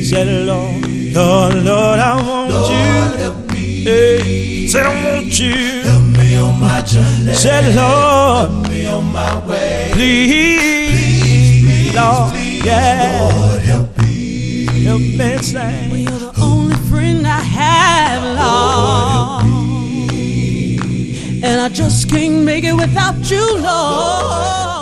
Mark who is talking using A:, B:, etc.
A: Said, Lord, Lord, Lord, I want
B: Lord,
A: you.
B: help me.
A: Hey, said, I want you.
B: Help me on my journey.
A: Said, Lord,
B: help me on my way.
A: Please, Lord, yeah.
B: Lord, help me.
A: Help me sing.
C: Well, you're the only friend I have, Lord. And I just can't make it without you, Lord.